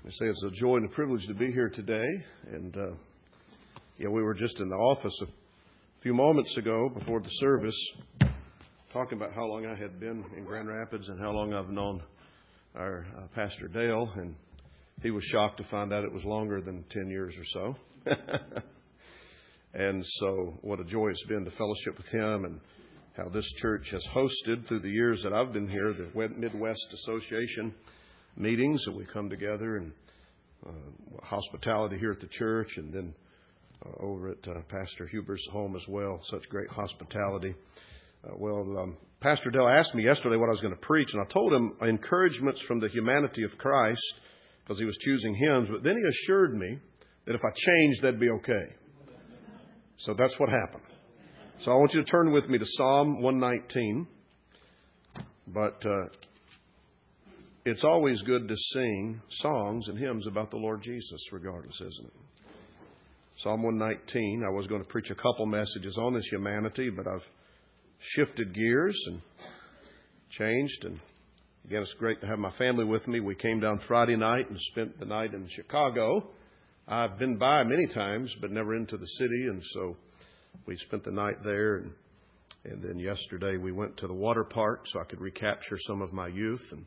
I say it's a joy and a privilege to be here today. And we were just in the office a few moments ago before the service talking about how long I had been in Grand Rapids and how long I've known our Pastor Dale. And he was shocked to find out it was longer than 10 years or so. And so what a joy it's been to fellowship with him and how this church has hosted through the years that I've been here, the Midwest Association meetings, that we come together and hospitality here at the church, and then over at Pastor Huber's home as well. Such great hospitality. Pastor Dell asked me yesterday what I was going to preach, and I told him encouragements from the humanity of Christ, because he was choosing hymns. But then he assured me that if I changed, that'd be okay. So that's what happened. So I want you to turn with me to Psalm 119. But it's always good to sing songs and hymns about the Lord Jesus, regardless, isn't it? Psalm 119. I was going to preach a couple messages on this humanity, but I've shifted gears and changed. And again, it's great to have my family with me. We came down Friday night and spent the night in Chicago. I've been by many times, but never into the city, and so we spent the night there. And then yesterday we went to the water park so I could recapture some of my youth. And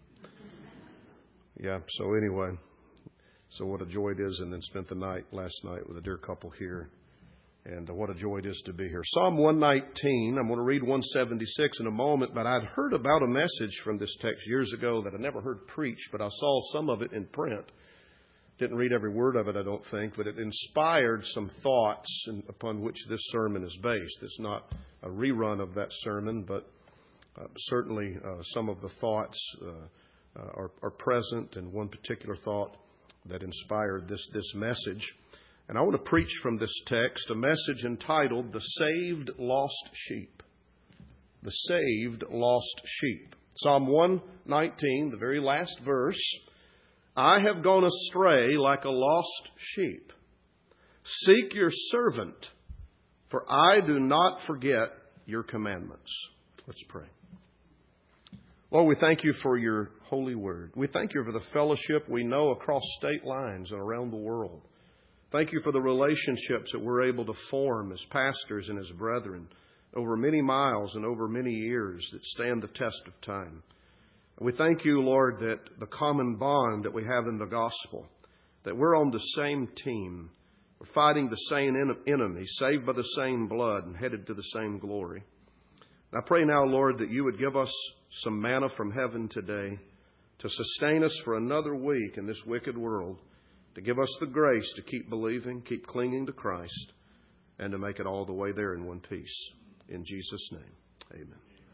so anyway, so what a joy it is. And then spent the night last night with a dear couple here. And what a joy it is to be here. Psalm 119, I'm going to read 176 in a moment, but I'd heard about a message from this text years ago that I never heard preached, but I saw some of it in print. Didn't read every word of it, I don't think, but it inspired some thoughts upon which this sermon is based. It's not a rerun of that sermon, but certainly some of the thoughts are present, and one particular thought that inspired this message. And I want to preach from this text a message entitled, The Saved Lost Sheep. The Saved Lost Sheep. Psalm 119, the very last verse. I have gone astray like a lost sheep. Seek your servant, for I do not forget your commandments. Let's pray. Lord, we thank you for your holy word. We thank you for the fellowship we know across state lines and around the world. Thank you for the relationships that we're able to form as pastors and as brethren over many miles and over many years that stand the test of time. We thank you, Lord, that the common bond that we have in the gospel, that we're on the same team. We're fighting the same enemy, saved by the same blood and headed to the same glory. And I pray now, Lord, that you would give us some manna from heaven today to sustain us for another week in this wicked world, to give us the grace to keep believing, keep clinging to Christ, and to make it all the way there in one piece. In Jesus' name, amen.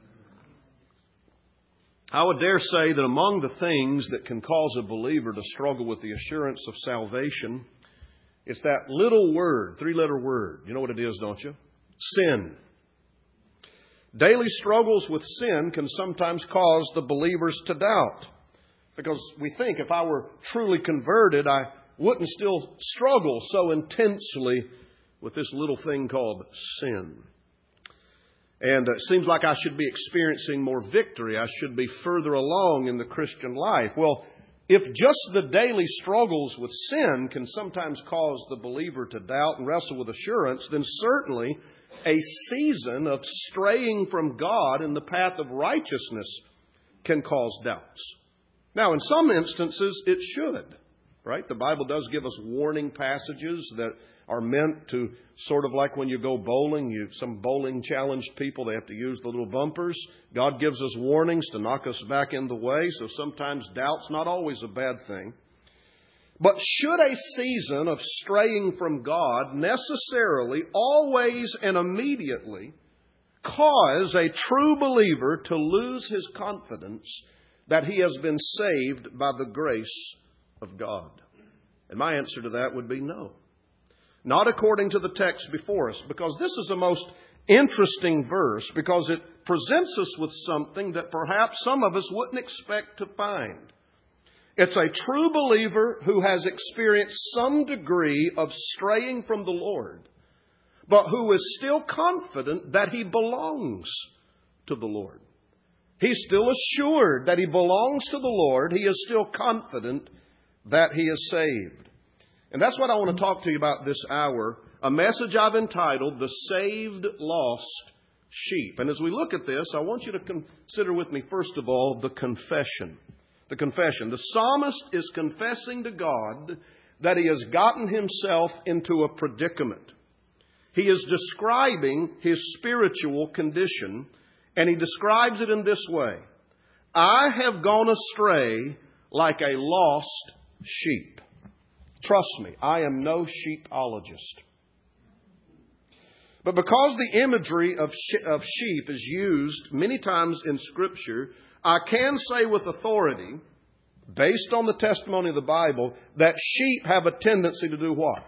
I would dare say that among the things that can cause a believer to struggle with the assurance of salvation, it's that little word, three-letter word. You know what it is, don't you? Sin. Daily struggles with sin can sometimes cause the believers to doubt. Because we think if I were truly converted, I wouldn't still struggle so intensely with this little thing called sin. And it seems like I should be experiencing more victory. I should be further along in the Christian life. Well, if just the daily struggles with sin can sometimes cause the believer to doubt and wrestle with assurance, then certainly a season of straying from God in the path of righteousness can cause doubts. Now, in some instances, it should, right? The Bible does give us warning passages that are meant to sort of like when you go bowling, some bowling challenged people, they have to use the little bumpers. God gives us warnings to knock us back in the way. So sometimes doubt's not always a bad thing. But should a season of straying from God necessarily, always and immediately cause a true believer to lose his confidence that he has been saved by the grace of God? And my answer to that would be no. Not according to the text before us, because this is a most interesting verse, because it presents us with something that perhaps some of us wouldn't expect to find. It's a true believer who has experienced some degree of straying from the Lord, but who is still confident that he belongs to the Lord. He's still assured that he belongs to the Lord. He is still confident that He has saved. And that's what I want to talk to you about this hour, a message I've entitled, The Saved Lost Sheep. And as we look at this, I want you to consider with me, first of all, the confession. The confession. The psalmist is confessing to God that he has gotten himself into a predicament. He is describing his spiritual condition, and he describes it in this way. I have gone astray like a lost sheep. Trust me, I am no sheepologist. But because the imagery of sheep is used many times in Scripture, I can say with authority, based on the testimony of the Bible, that sheep have a tendency to do what?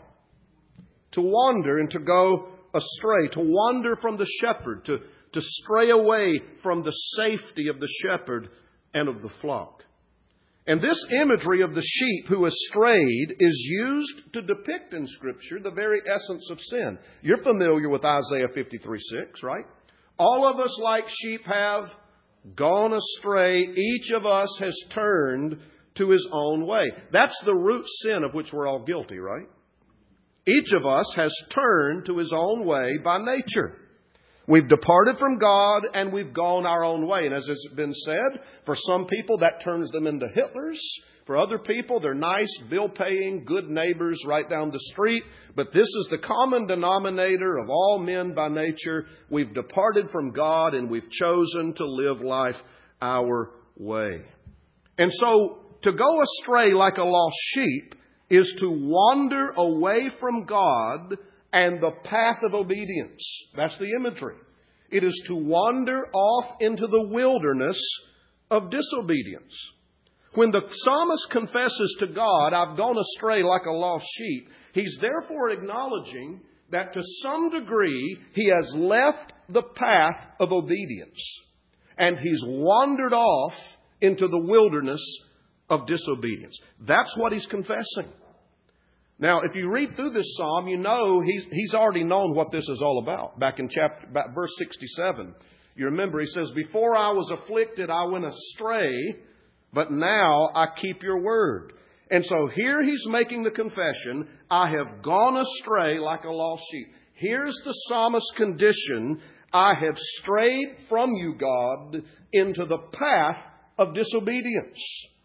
To wander and to go astray, to wander from the shepherd, to stray away from the safety of the shepherd and of the flock. And this imagery of the sheep who has strayed is used to depict in Scripture the very essence of sin. You're familiar with Isaiah 53:6, right? All of us like sheep have gone astray. Each of us has turned to his own way. That's the root sin of which we're all guilty, right? Each of us has turned to his own way by nature. We've departed from God and we've gone our own way. And as has been said, for some people that turns them into Hitlers. For other people, they're nice, bill-paying, good neighbors right down the street. But this is the common denominator of all men by nature. We've departed from God and we've chosen to live life our way. And so, to go astray like a lost sheep is to wander away from God and the path of obedience. That's the imagery. It is to wander off into the wilderness of disobedience. When the psalmist confesses to God, I've gone astray like a lost sheep, he's therefore acknowledging that to some degree he has left the path of obedience and he's wandered off into the wilderness of disobedience. That's what he's confessing. Now, if you read through this psalm, you know he's already known what this is all about. Back in verse 67, you remember he says, before I was afflicted, I went astray, but now I keep your word. And so here he's making the confession, I have gone astray like a lost sheep. Here's the psalmist's condition. I have strayed from you, God, into the path of disobedience.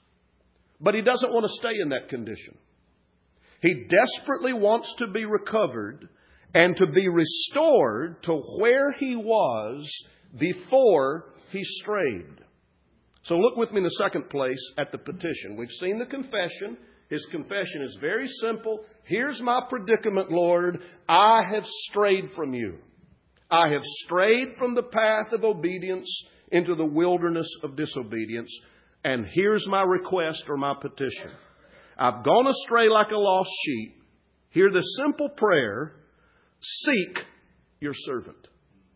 But he doesn't want to stay in that condition. He desperately wants to be recovered and to be restored to where he was before he strayed. So look with me in the second place at the petition. We've seen the confession. His confession is very simple. Here's my predicament, Lord. I have strayed from you. I have strayed from the path of obedience into the wilderness of disobedience. And here's my request or my petition. I've gone astray like a lost sheep. Hear the simple prayer. Seek your servant.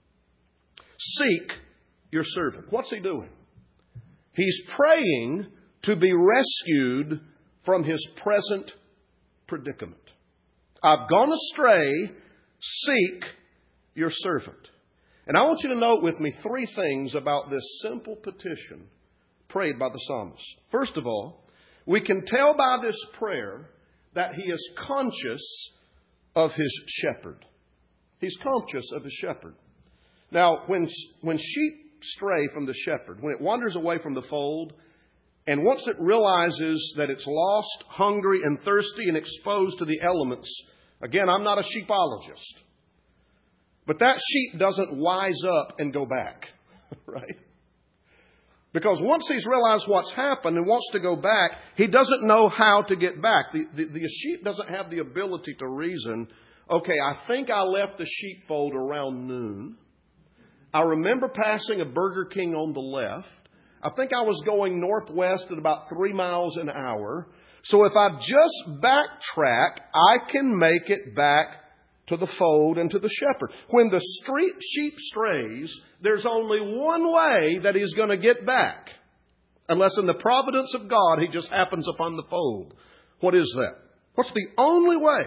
Seek your servant. What's he doing? He's praying to be rescued from his present predicament. I've gone astray. Seek your servant. And I want you to note with me three things about this simple petition prayed by the psalmist. First of all, we can tell by this prayer that he is conscious of his shepherd. He's conscious of his shepherd. Now, when sheep stray from the shepherd, when it wanders away from the fold, and once it realizes that it's lost, hungry, and thirsty, and exposed to the elements, again, I'm not a sheepologist, but that sheep doesn't wise up and go back, right? Because once he's realized what's happened and wants to go back, he doesn't know how to get back. The sheep doesn't have the ability to reason, okay, I think I left the sheepfold around noon. I remember passing a Burger King on the left. I think I was going northwest at about 3 miles an hour. So if I just backtrack, I can make it back to the fold and to the shepherd. When the sheep strays, there's only one way that he's going to get back. Unless in the providence of God, he just happens upon the fold. What is that? What's the only way?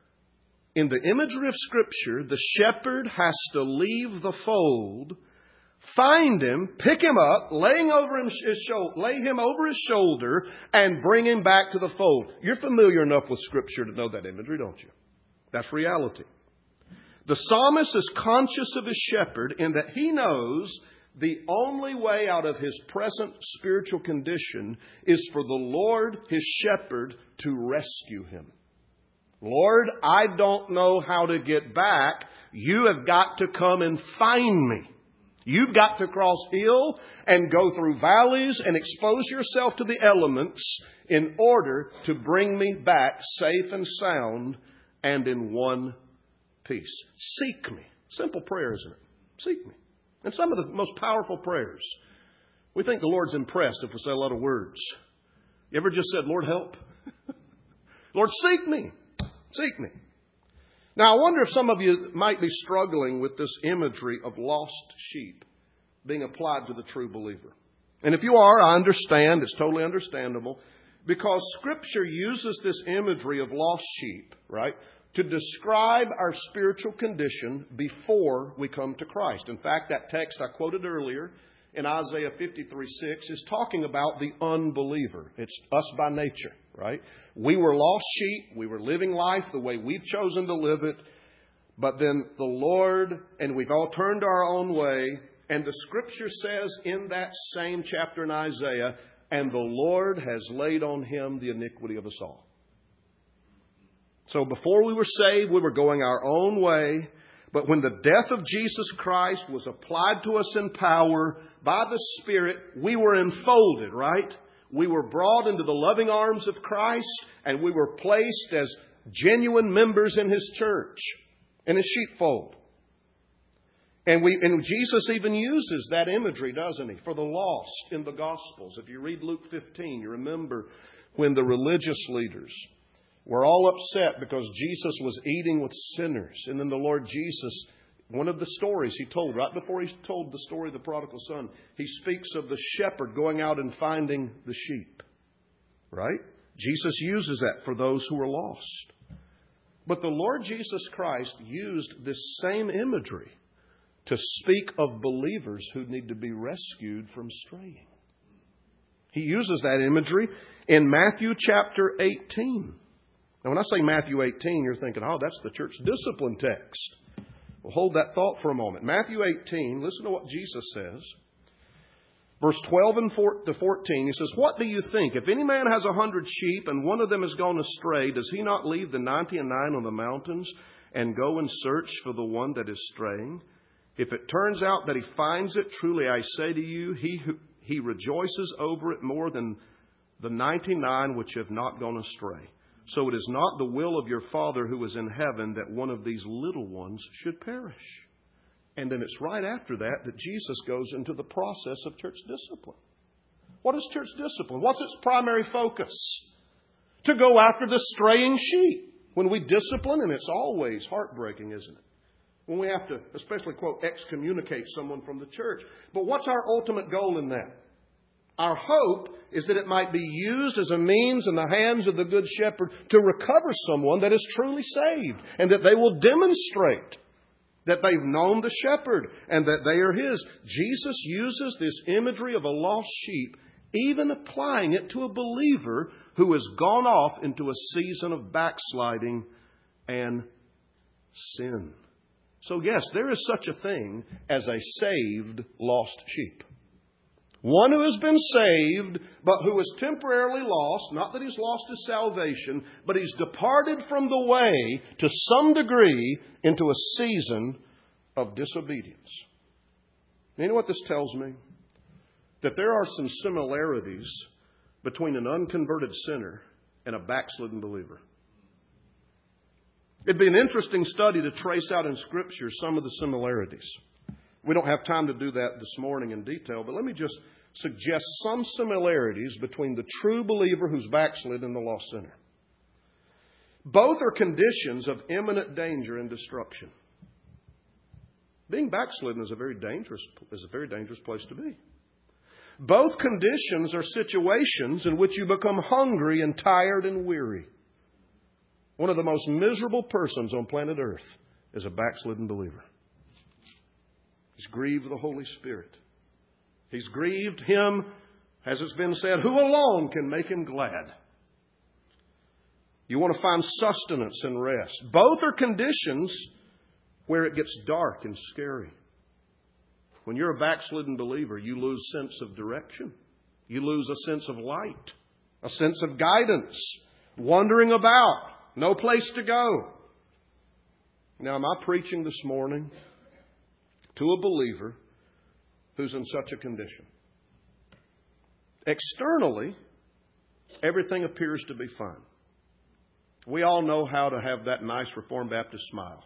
In the imagery of Scripture, the shepherd has to leave the fold, find him, pick him up, lay him over his shoulder, and bring him back to the fold. You're familiar enough with Scripture to know that imagery, don't you? That's reality. The psalmist is conscious of his shepherd in that he knows the only way out of his present spiritual condition is for the Lord, his shepherd, to rescue him. Lord, I don't know how to get back. You have got to come and find me. You've got to cross hill and go through valleys and expose yourself to the elements in order to bring me back safe and sound and in one piece. Seek me. Simple prayer, isn't it? Seek me. And some of the most powerful prayers. We think the Lord's impressed if we say a lot of words. You ever just said, Lord, help? Lord, seek me. Seek me. Now, I wonder if some of you might be struggling with this imagery of lost sheep being applied to the true believer. And if you are, I understand. It's totally understandable. Because Scripture uses this imagery of lost sheep, right, to describe our spiritual condition before we come to Christ. In fact, that text I quoted earlier in Isaiah 53:6 is talking about the unbeliever. It's us by nature, right? We were lost sheep. We were living life the way we've chosen to live it. But then the Lord, and we've all turned our own way. And the Scripture says in that same chapter in Isaiah, and the Lord has laid on him the iniquity of us all. So before we were saved, we were going our own way. But when the death of Jesus Christ was applied to us in power by the Spirit, we were enfolded, right? We were brought into the loving arms of Christ, and we were placed as genuine members in His church, in His sheepfold. And Jesus even uses that imagery, doesn't He, for the lost in the Gospels. If you read Luke 15, you remember when the religious leaders were all upset because Jesus was eating with sinners. And then the Lord Jesus, one of the stories He told, right before He told the story of the prodigal son, He speaks of the shepherd going out and finding the sheep. Right? Jesus uses that for those who are lost. But the Lord Jesus Christ used this same imagery to speak of believers who need to be rescued from straying. He uses that imagery in Matthew chapter 18. Now, when I say Matthew 18, you're thinking, oh, that's the church discipline text. Well, hold that thought for a moment. Matthew 18, listen to what Jesus says. Verse 12 to 14, He says, what do you think? If any man has 100 sheep and one of them has gone astray, does he not leave the 99 on the mountains and go and search for the one that is straying? If it turns out that he finds it, truly I say to you, he rejoices over it more than the 99 which have not gone astray. So it is not the will of your Father who is in heaven that one of these little ones should perish. And then it's right after that Jesus goes into the process of church discipline. What is church discipline? What's its primary focus? To go after the straying sheep. When we discipline, and it's always heartbreaking, isn't it? When we have to, especially, quote, excommunicate someone from the church. But what's our ultimate goal in that? Our hope is that it might be used as a means in the hands of the Good Shepherd to recover someone that is truly saved, and that they will demonstrate that they've known the Shepherd and that they are His. Jesus uses this imagery of a lost sheep, even applying it to a believer who has gone off into a season of backsliding and sin. So yes, there is such a thing as a saved lost sheep. One who has been saved, but who is temporarily lost. Not that he's lost his salvation, but he's departed from the way to some degree into a season of disobedience. You know what this tells me? That there are some similarities between an unconverted sinner and a backslidden believer. It'd be an interesting study to trace out in Scripture some of the similarities. We don't have time to do that this morning in detail, but let me just suggest some similarities between the true believer who's backslid and the lost sinner. Both are conditions of imminent danger and destruction. Being backslidden is a very dangerous place to be. Both conditions are situations in which you become hungry and tired and weary. One of the most miserable persons on planet Earth is a backslidden believer. He's grieved the Holy Spirit. He's grieved Him, as it's been said, who alone can make Him glad. You want to find sustenance and rest. Both are conditions where it gets dark and scary. When you're a backslidden believer, you lose sense of direction. You lose a sense of light, a sense of guidance, wandering about, no place to go. Now, am I preaching this morning to a believer who's in such a condition? Externally, everything appears to be fine. We all know how to have that nice Reformed Baptist smile.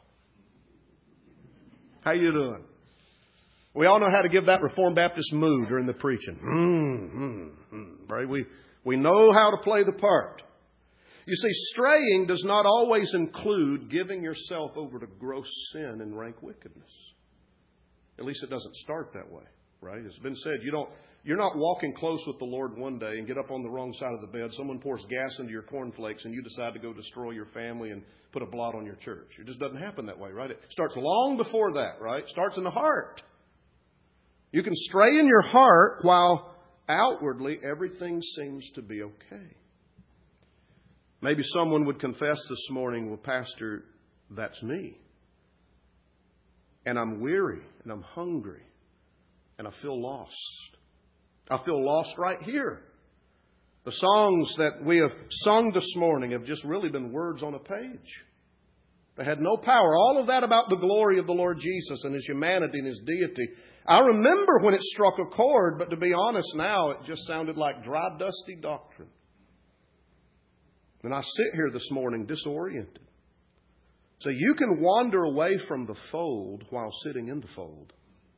How you doing? We all know how to give that Reformed Baptist mood during the preaching. Right? We know how to play the part. You see, straying does not always include giving yourself over to gross sin and rank wickedness. At least it doesn't start that way, right? It's been said, you're not walking close with the Lord one day and get up on the wrong side of the bed. Someone pours gas into your cornflakes and you decide to go destroy your family and put a blot on your church. It just doesn't happen that way, right? It starts long before that, right? It starts in the heart. You can stray in your heart while outwardly everything seems to be okay. Maybe someone would confess this morning, well, Pastor, that's me. And I'm weary and I'm hungry and I feel lost. I feel lost right here. The songs that we have sung this morning have just really been words on a page. They had no power. All of that about the glory of the Lord Jesus and His humanity and His deity. I remember when it struck a chord, but to be honest now, it just sounded like dry, dusty doctrine. And I sit here this morning disoriented. So you can wander away from the fold while sitting in the fold.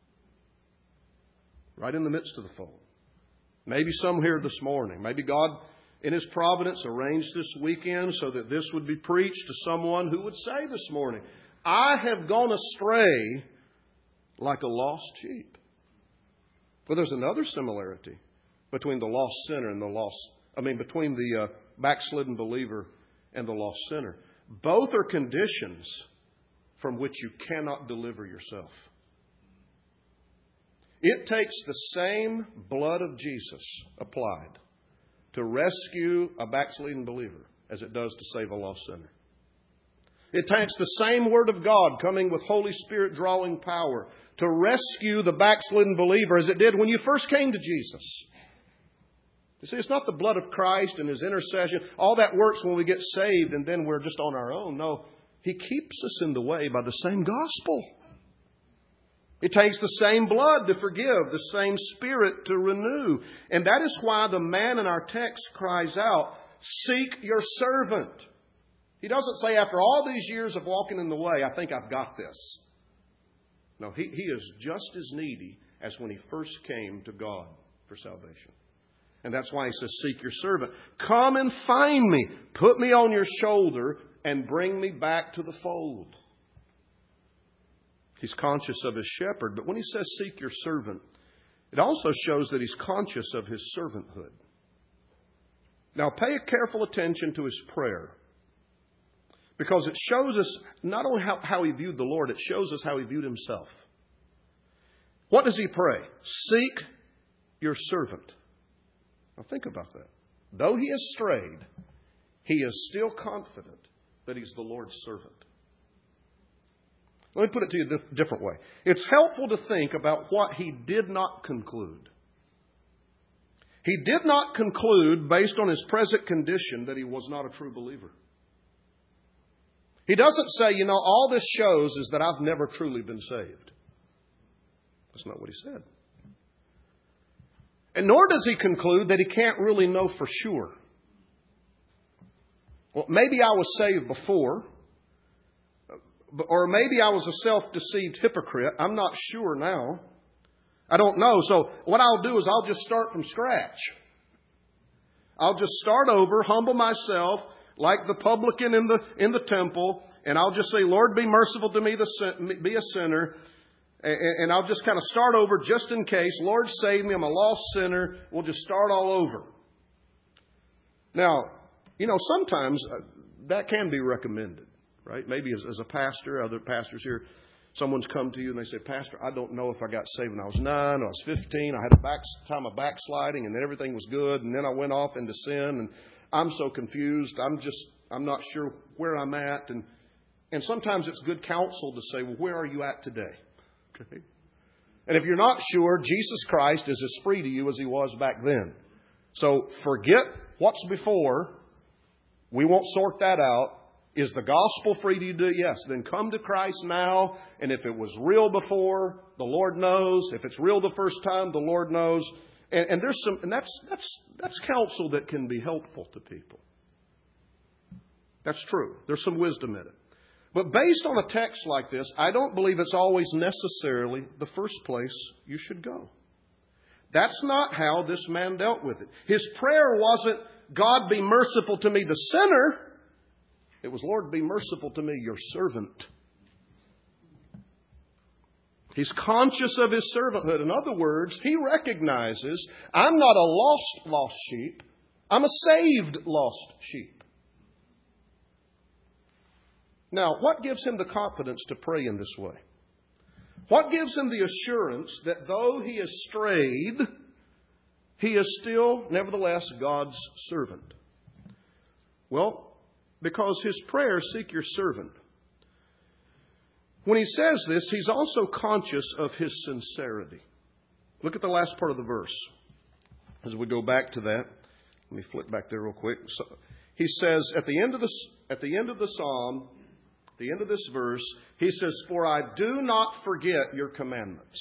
Right in the midst of the fold. Maybe some here this morning. Maybe God, in His providence, arranged this weekend so that this would be preached to someone who would say this morning, I have gone astray like a lost sheep. Well, there's another similarity between the lost sinner and between the backslidden believer and the lost sinner. Both are conditions from which you cannot deliver yourself. It takes the same blood of Jesus applied to rescue a backslidden believer as it does to save a lost sinner. It takes the same Word of God coming with Holy Spirit drawing power to rescue the backslidden believer as it did when you first came to Jesus. You see, it's not the blood of Christ and His intercession. All that works when we get saved and then we're just on our own. No, He keeps us in the way by the same gospel. It takes the same blood to forgive, the same Spirit to renew. And that is why the man in our text cries out, seek your servant. He doesn't say, after all these years of walking in the way, I think I've got this. No, he is just as needy as when he first came to God for salvation. And that's why he says, seek your servant. Come and find me. Put me on your shoulder and bring me back to the fold. He's conscious of his shepherd. But when he says, seek your servant, it also shows that he's conscious of his servanthood. Now, pay careful attention to his prayer. Because it shows us not only how he viewed the Lord, it shows us how he viewed himself. What does he pray? Seek your servant. Now think about that. Though he has strayed, he is still confident that he's the Lord's servant. Let me put it to you a different way. It's helpful to think about what he did not conclude. He did not conclude, based on his present condition, that he was not a true believer. He doesn't say, all this shows is that I've never truly been saved. That's not what he said. And nor does he conclude that he can't really know for sure. Well, maybe I was saved before. Or maybe I was a self-deceived hypocrite. I'm not sure now. I don't know. So what I'll do is I'll just start from scratch. I'll just start over, humble myself like the publican in the temple. And I'll just say, Lord, be merciful to me, be a sinner. And I'll just kind of start over just in case. Lord, save me. I'm a lost sinner. We'll just start all over. Now, sometimes that can be recommended, right? Maybe as a pastor, other pastors here, Someone's come to you and they say, Pastor, I don't know if I got saved when I was 9 or I was 15. I had a time of backsliding and then everything was good. And then I went off into sin and I'm so confused. I'm not sure where I'm at. And sometimes it's good counsel to say, well, where are you at today? Okay. And if you're not sure, Jesus Christ is as free to you as He was back then. So forget what's before. We won't sort that out. Is the gospel free to you? Yes. Then come to Christ now. And if it was real before, the Lord knows. If it's real the first time, the Lord knows. And that's counsel that can be helpful to people. That's true. There's some wisdom in it. But based on a text like this, I don't believe it's always necessarily the first place you should go. That's not how this man dealt with it. His prayer wasn't, God be merciful to me, the sinner. It was, Lord, be merciful to me, your servant. He's conscious of his servanthood. In other words, he recognizes, I'm not a lost sheep. I'm a saved lost sheep. Now, what gives him the confidence to pray in this way? What gives him the assurance that though he has strayed, he is still, nevertheless, God's servant? Well, because his prayers seek your servant. When he says this, he's also conscious of his sincerity. Look at the last part of the verse. As we go back to that, let me flip back there real quick. So, he says at the end of the psalm, at the end of this verse, he says, "For I do not forget your commandments."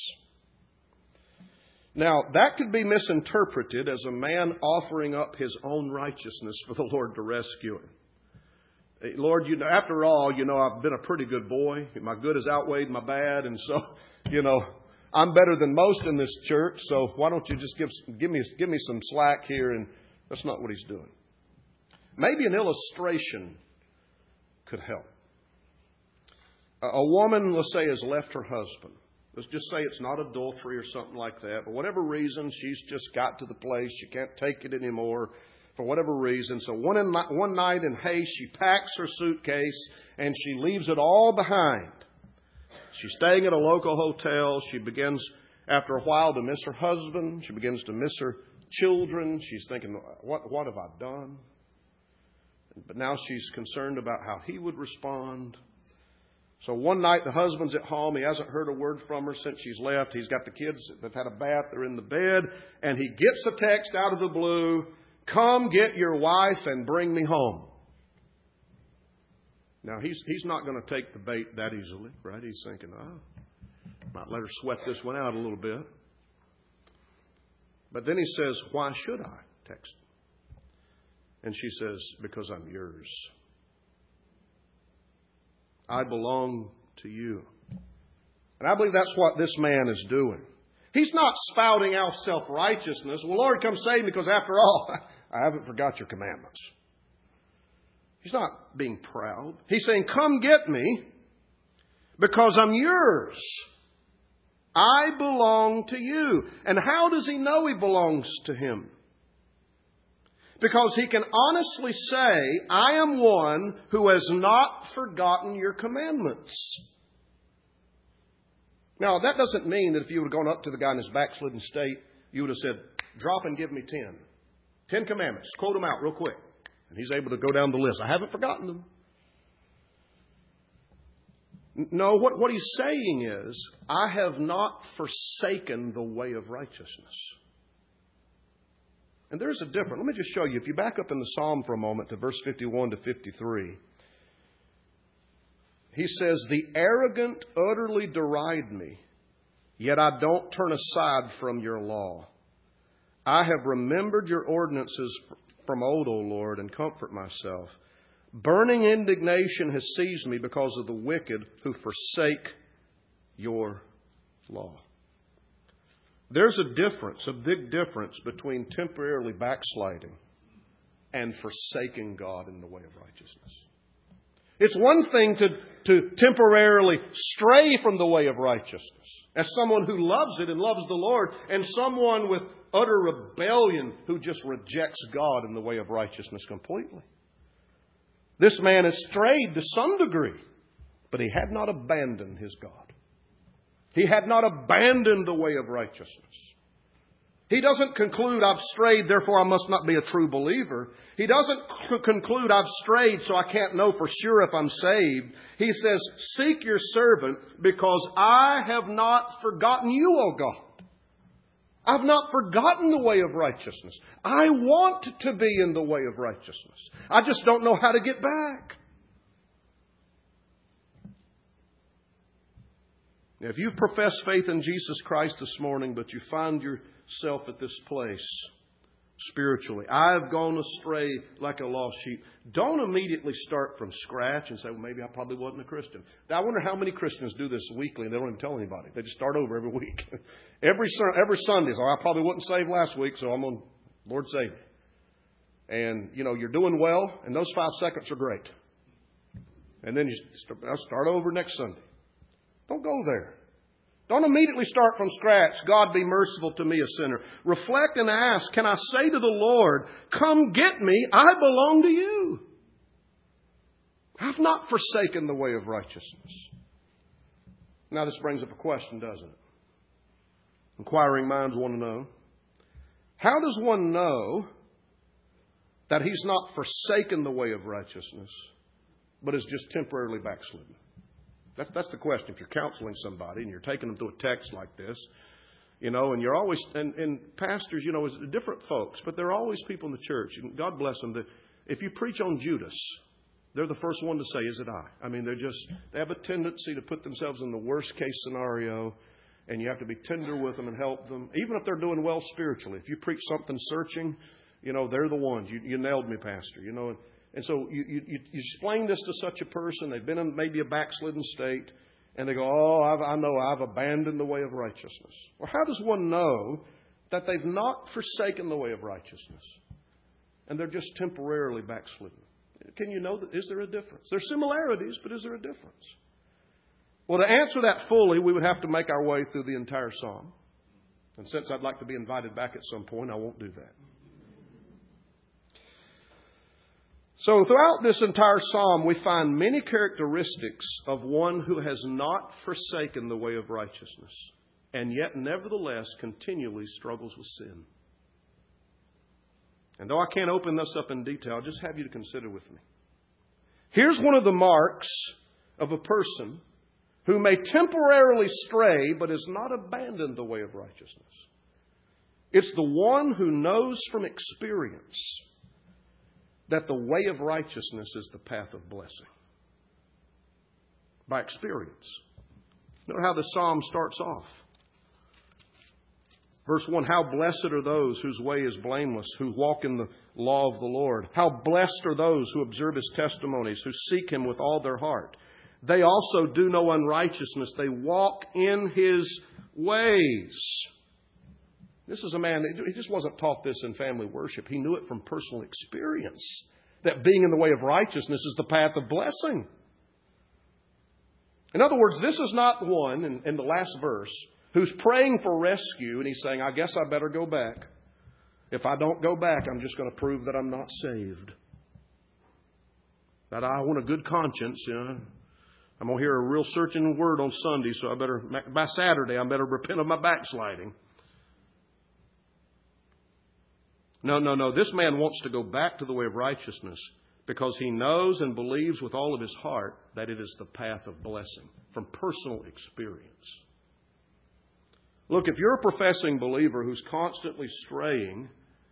Now, that could be misinterpreted as a man offering up his own righteousness for the Lord to rescue him. Lord, after all, I've been a pretty good boy. My good has outweighed my bad. And so, I'm better than most in this church. So why don't you just give me some slack here? And that's not what he's doing. Maybe an illustration could help. A woman, let's say, has left her husband. Let's just say it's not adultery or something like that. For whatever reason, she's just got to the place she can't take it anymore. For whatever reason. So one night in haste, she packs her suitcase and she leaves it all behind. She's staying at a local hotel. She begins, after a while, to miss her husband. She begins to miss her children. She's thinking, what have I done? But now she's concerned about how he would respond. So one night the husband's at home. He hasn't heard a word from her since she's left. He's got the kids that have had a bath. They're in the bed. And he gets a text out of the blue. Come get your wife and bring me home. Now, he's not going to take the bait that easily, right? He's thinking, might let her sweat this one out a little bit. But then he says, why should I text? And she says, because I'm yours. I belong to you. And I believe that's what this man is doing. He's not spouting out self-righteousness. Well, Lord, come save me because after all, I haven't forgot your commandments. He's not being proud. He's saying, come get me because I'm yours. I belong to you. And how does he know he belongs to him? Because he can honestly say, I am one who has not forgotten your commandments. Now, that doesn't mean that if you would have gone up to the guy in his backslidden state, you would have said, drop and give me 10. 10 commandments. Quote them out real quick. And he's able to go down the list. I haven't forgotten them. No, what he's saying is, I have not forsaken the way of righteousness. And there's a difference. Let me just show you. If you back up in the Psalm for a moment to verse 51 to 53. He says, the arrogant utterly deride me, yet I don't turn aside from your law. I have remembered your ordinances from old, O Lord, and comfort myself. Burning indignation has seized me because of the wicked who forsake your law. There's a difference, a big difference between temporarily backsliding and forsaking God in the way of righteousness. It's one thing to temporarily stray from the way of righteousness as someone who loves it and loves the Lord, and someone with utter rebellion who just rejects God in the way of righteousness completely. This man has strayed to some degree, but he had not abandoned his God. He had not abandoned the way of righteousness. He doesn't conclude, I've strayed, therefore I must not be a true believer. He doesn't conclude, I've strayed, so I can't know for sure if I'm saved. He says, seek your servant because I have not forgotten you, O God. I've not forgotten the way of righteousness. I want to be in the way of righteousness. I just don't know how to get back. Now, if you profess faith in Jesus Christ this morning, but you find yourself at this place spiritually, I've gone astray like a lost sheep, don't immediately start from scratch and say, well, maybe I probably wasn't a Christian. I wonder how many Christians do this weekly and they don't even tell anybody. They just start over every week. Every Sunday, so I probably wasn't saved last week, so I'm on Lord save me. And, you're doing well, and those 5 seconds are great. And then you start over next Sunday. Don't go there. Don't immediately start from scratch. God be merciful to me, a sinner. Reflect and ask, can I say to the Lord, come get me, I belong to you. I've not forsaken the way of righteousness. Now this brings up a question, doesn't it? Inquiring minds want to know. How does one know that he's not forsaken the way of righteousness, but is just temporarily backslidden? That's the question. If you're counseling somebody and you're taking them through a text like this, and you're always, and pastors, different folks, but there are always people in the church, and God bless them, that if you preach on Judas, they're the first one to say, is it I? I mean, they have a tendency to put themselves in the worst case scenario, and you have to be tender with them and help them, even if they're doing well spiritually. If you preach something searching, they're the ones. You nailed me, Pastor, And so you explain this to such a person. They've been in maybe a backslidden state. And they go, I know I've abandoned the way of righteousness. Well, how does one know that they've not forsaken the way of righteousness? And they're just temporarily backslidden. Can you know that? Is there a difference? There's similarities, but is there a difference? Well, to answer that fully, we would have to make our way through the entire psalm. And since I'd like to be invited back at some point, I won't do that. So throughout this entire psalm, we find many characteristics of one who has not forsaken the way of righteousness, and yet nevertheless continually struggles with sin. And though I can't open this up in detail, I'll just have you to consider with me. Here's one of the marks of a person who may temporarily stray, but has not abandoned the way of righteousness. It's the one who knows from experience that the way of righteousness is the path of blessing. By experience. Note how the psalm starts off. Verse 1, how blessed are those whose way is blameless, who walk in the law of the Lord. How blessed are those who observe His testimonies, who seek Him with all their heart. They also do no unrighteousness. They walk in His ways. This is a man, he just wasn't taught this in family worship. He knew it from personal experience, that being in the way of righteousness is the path of blessing. In other words, this is not one, in the last verse, who's praying for rescue and he's saying, I guess I better go back. If I don't go back, I'm just going to prove that I'm not saved. That I want a good conscience, I'm going to hear a real searching word on Sunday, so by Saturday, I better repent of my backsliding. No. This man wants to go back to the way of righteousness because he knows and believes with all of his heart that it is the path of blessing from personal experience. Look, if you're a professing believer who's constantly straying,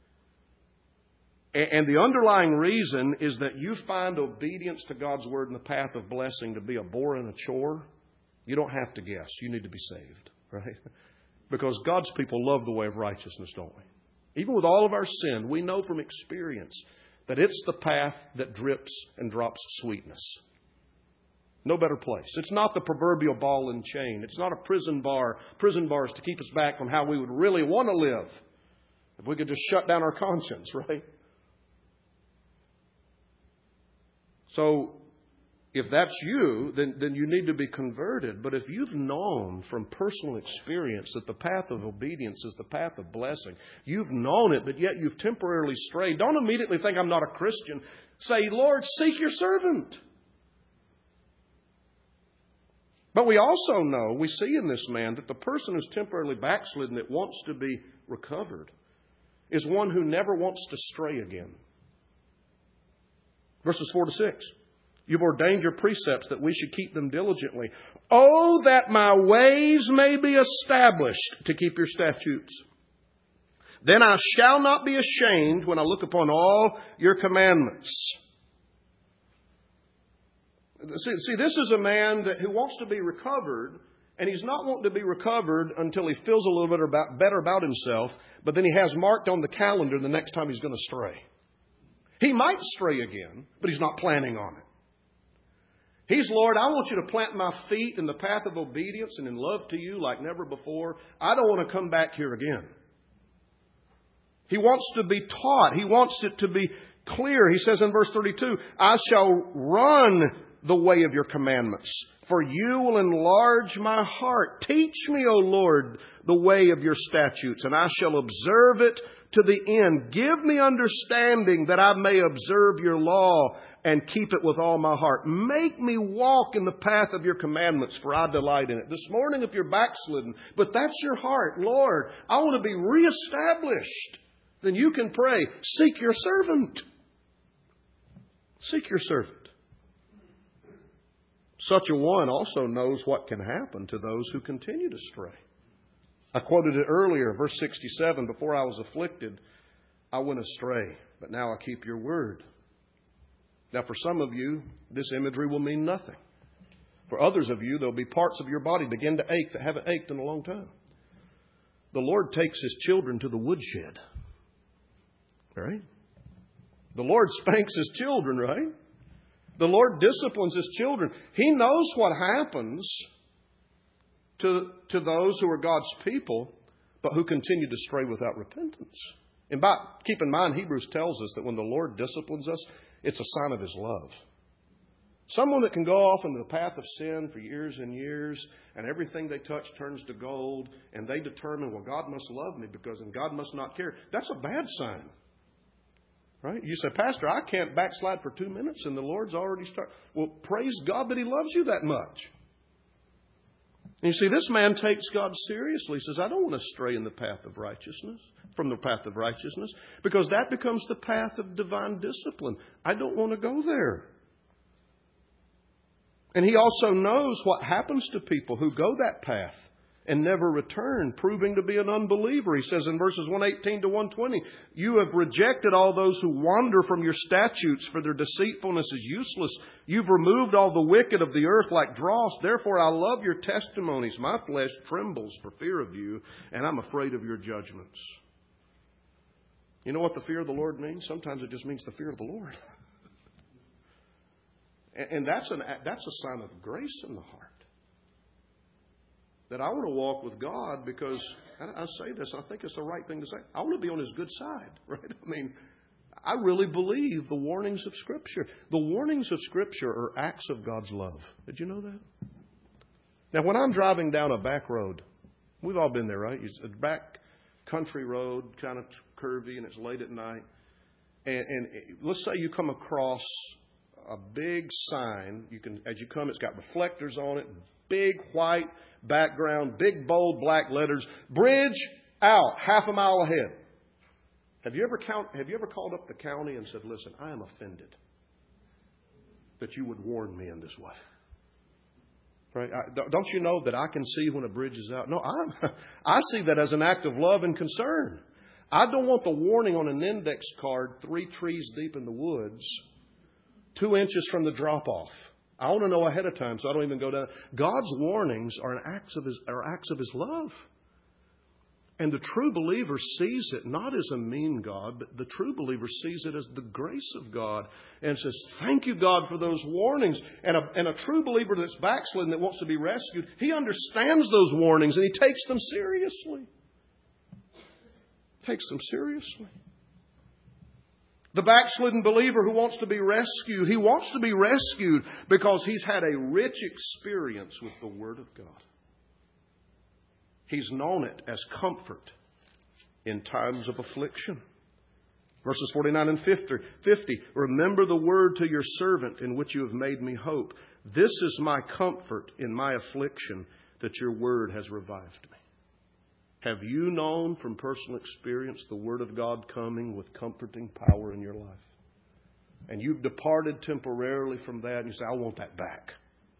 and the underlying reason is that you find obedience to God's Word and the path of blessing to be a bore and a chore, you don't have to guess. You need to be saved, right? Because God's people love the way of righteousness, don't we? Even with all of our sin, we know from experience that it's the path that drips and drops sweetness. No better place. It's not the proverbial ball and chain. It's not a prison bars to keep us back from how we would really want to live. If we could just shut down our conscience, right? So, if that's you, then you need to be converted. But if you've known from personal experience that the path of obedience is the path of blessing, you've known it, but yet you've temporarily strayed, don't immediately think I'm not a Christian. Say, Lord, seek your servant. But we also know, we see in this man, that the person who's temporarily backslidden that wants to be recovered is one who never wants to stray again. Verses 4 to 6. You've ordained your precepts that we should keep them diligently. Oh, that my ways may be established to keep your statutes. Then I shall not be ashamed when I look upon all your commandments. See, this is a man who wants to be recovered, and he's not wanting to be recovered until he feels a little bit better about himself, but then he has marked on the calendar the next time he's going to stray. He might stray again, but he's not planning on it. He's, Lord, I want you to plant my feet in the path of obedience and in love to you like never before. I don't want to come back here again. He wants to be taught. He wants it to be clear. He says in verse 32, I shall run the way of your commandments, for you will enlarge my heart. Teach me, O Lord, the way of your statutes, and I shall observe it to the end. Give me understanding that I may observe your law and keep it with all my heart. Make me walk in the path of your commandments, for I delight in it. This morning, if you're backslidden, but that's your heart, Lord, I want to be reestablished, then you can pray, seek your servant. Seek your servant. Such a one also knows what can happen to those who continue to stray. I quoted it earlier, verse 67, before I was afflicted, I went astray, but now I keep your word. Now, for some of you, this imagery will mean nothing. For others of you, there'll be parts of your body begin to ache that haven't ached in a long time. The Lord takes His children to the woodshed. Right? The Lord spanks His children, right? The Lord disciplines His children. He knows what happens to those who are God's people, but who continue to stray without repentance. And keep in mind, Hebrews tells us that when the Lord disciplines us, it's a sign of His love. Someone that can go off into the path of sin for years and years, and everything they touch turns to gold, and they determine, well, God must love me and God must not care. That's a bad sign. Right? You say, Pastor, I can't backslide for 2 minutes and the Lord's already started. Well, praise God that He loves you that much. And you see, this man takes God seriously. He says, I don't want to stray in the path of righteousness, from the path of righteousness, because that becomes the path of divine discipline. I don't want to go there. And he also knows what happens to people who go that path and never return, proving to be an unbeliever. He says in verses 118 to 120, you have rejected all those who wander from your statutes, for their deceitfulness is useless. You've removed all the wicked of the earth like dross. Therefore I love your testimonies. My flesh trembles for fear of you, and I'm afraid of your judgments. You know what the fear of the Lord means? Sometimes it just means the fear of the Lord. And that's a sign of grace in the heart. That I want to walk with God because, I say this, I think it's the right thing to say. I want to be on His good side, right? I mean, I really believe the warnings of Scripture. The warnings of Scripture are acts of God's love. Did you know that? Now, when I'm driving down a back road, we've all been there, right? It's a back country road, kind of curvy, and it's late at night. And let's say you come across a big sign. As you come, it's got reflectors on it, big white background, big bold black letters, bridge out, half a mile ahead. Have you ever called up the county and said, listen, I am offended that you would warn me in this way? Right? Don't you know that I can see when a bridge is out? No, I see that as an act of love and concern. I don't want the warning on an index card 3 trees deep in the woods, 2 inches from the drop-off. I want to know ahead of time so I don't even go down. God's warnings are acts of His love. And the true believer sees it not as a mean God, but the true believer sees it as the grace of God. And says, thank you, God, for those warnings. And a true believer that's backslidden, that wants to be rescued, he understands those warnings and he takes them seriously. Takes them seriously. The backslidden believer who wants to be rescued, he wants to be rescued because he's had a rich experience with the Word of God. He's known it as comfort in times of affliction. Verses 49 and 50. Remember the word to your servant in which you have made me hope. This is my comfort in my affliction, that your word has revived me. Have you known from personal experience the Word of God coming with comforting power in your life? And you've departed temporarily from that and you say, I want that back.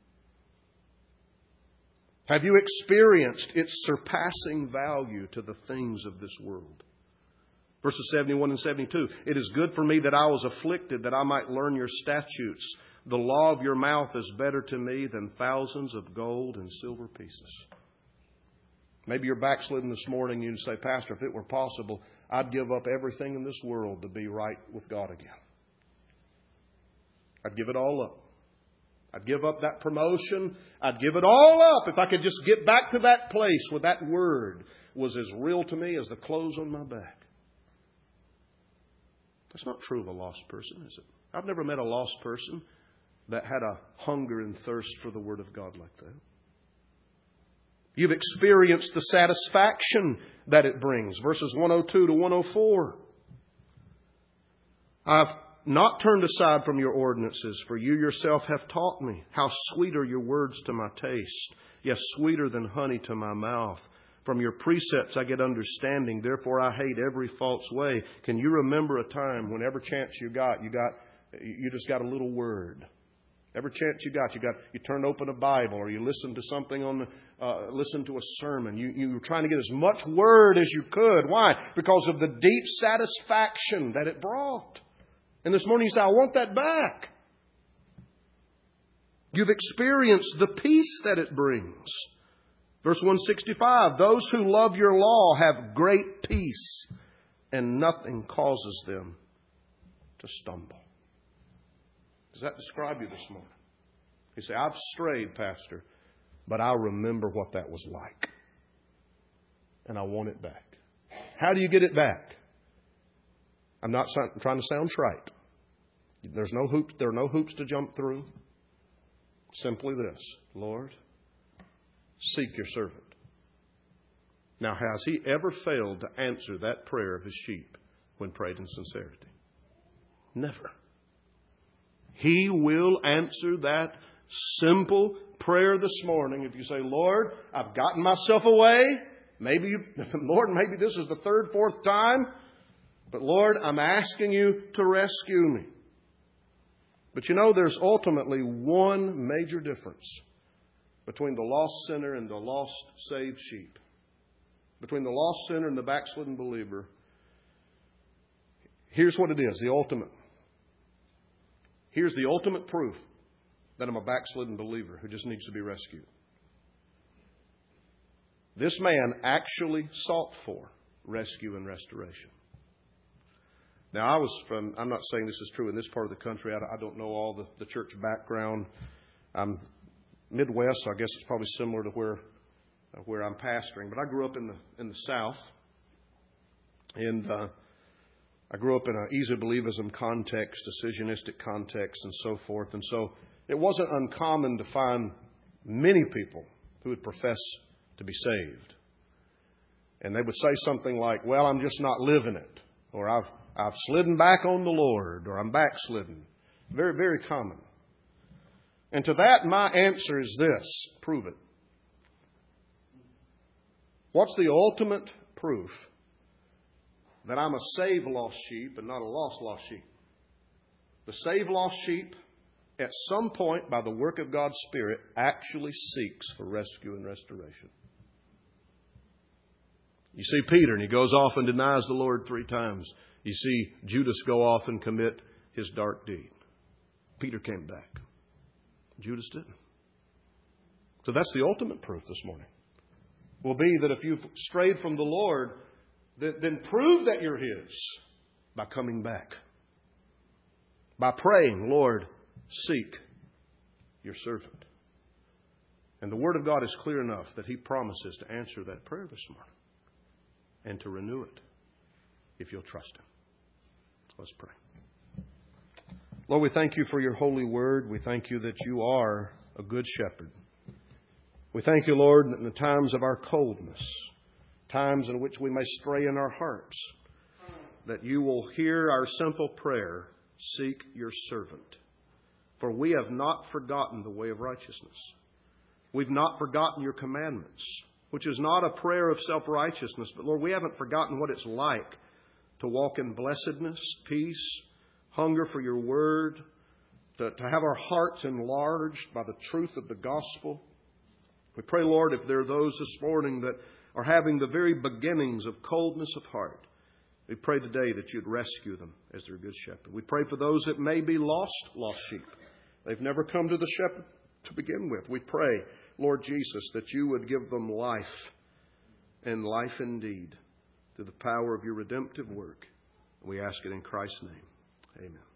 Have you experienced its surpassing value to the things of this world? Verses 71 and 72. It is good for me that I was afflicted, that I might learn your statutes. The law of your mouth is better to me than thousands of gold and silver pieces. Maybe you're backslidden this morning and you say, Pastor, if it were possible, I'd give up everything in this world to be right with God again. I'd give it all up. I'd give up that promotion. I'd give it all up if I could just get back to that place where that word was as real to me as the clothes on my back. That's not true of a lost person, is it? I've never met a lost person that had a hunger and thirst for the Word of God like that. You've experienced the satisfaction that it brings. Verses 102 to 104. I've not turned aside from your ordinances, for you yourself have taught me. How sweet are your words to my taste, yes, sweeter than honey to my mouth. From your precepts I get understanding, therefore I hate every false way. Can you remember a time, whenever chance you just got a little word? Every chance you turned open a Bible, or you listened to something listened to a sermon. You were trying to get as much word as you could. Why? Because of the deep satisfaction that it brought. And this morning you say, I want that back. You've experienced the peace that it brings. Verse 165, those who love your law have great peace, and nothing causes them to stumble. Does that describe you this morning? You say, I've strayed, Pastor, but I remember what that was like. And I want it back. How do you get it back? I'm not trying to sound trite. There are no hoops to jump through. Simply this, Lord, seek your servant. Now, has he ever failed to answer that prayer of his sheep when prayed in sincerity? Never. He will answer that simple prayer this morning. If you say, Lord, I've gotten myself away. Lord, maybe this is the third, fourth time. But Lord, I'm asking you to rescue me. But you know, there's ultimately one major difference between the lost sinner and the lost saved sheep. Between the lost sinner and the backslidden believer. Here's what it is, the ultimate. Here's the ultimate proof that I'm a backslidden believer who just needs to be rescued. This man actually sought for rescue and restoration. Now, I'm not saying this is true in this part of the country. I don't know all the church background. I'm Midwest, so I guess it's probably similar to where I'm pastoring. But I grew up in the South. And I grew up in an easy believism context, decisionistic context, and so forth. And so it wasn't uncommon to find many people who would profess to be saved. And they would say something like, well, I'm just not living it. Or I've slidden back on the Lord. Or I'm backslidden. Very, very common. And to that, my answer is this. Prove it. What's the ultimate proof that I'm a saved lost sheep and not a lost sheep? The saved lost sheep, at some point, by the work of God's Spirit, actually seeks for rescue and restoration. You see Peter, and he goes off and denies the Lord 3 times. You see Judas go off and commit his dark deed. Peter came back. Judas didn't. So that's the ultimate proof this morning. Will be that if you've strayed from the Lord, then prove that you're His by coming back. By praying, Lord, seek your servant. And the Word of God is clear enough that He promises to answer that prayer this morning and to renew it if you'll trust Him. Let's pray. Lord, we thank you for your holy word. We thank you that you are a good shepherd. We thank you, Lord, that in the times of our coldness, times in which we may stray in our hearts, that you will hear our simple prayer, seek your servant. For we have not forgotten the way of righteousness. We've not forgotten your commandments, which is not a prayer of self-righteousness, but Lord, we haven't forgotten what it's like to walk in blessedness, peace, hunger for your word, to have our hearts enlarged by the truth of the gospel. We pray, Lord, if there are those this morning that are having the very beginnings of coldness of heart, we pray today that you'd rescue them as their good shepherd. We pray for those that may be lost sheep. They've never come to the shepherd to begin with. We pray, Lord Jesus, that you would give them life, and life indeed, through the power of your redemptive work. We ask it in Christ's name. Amen.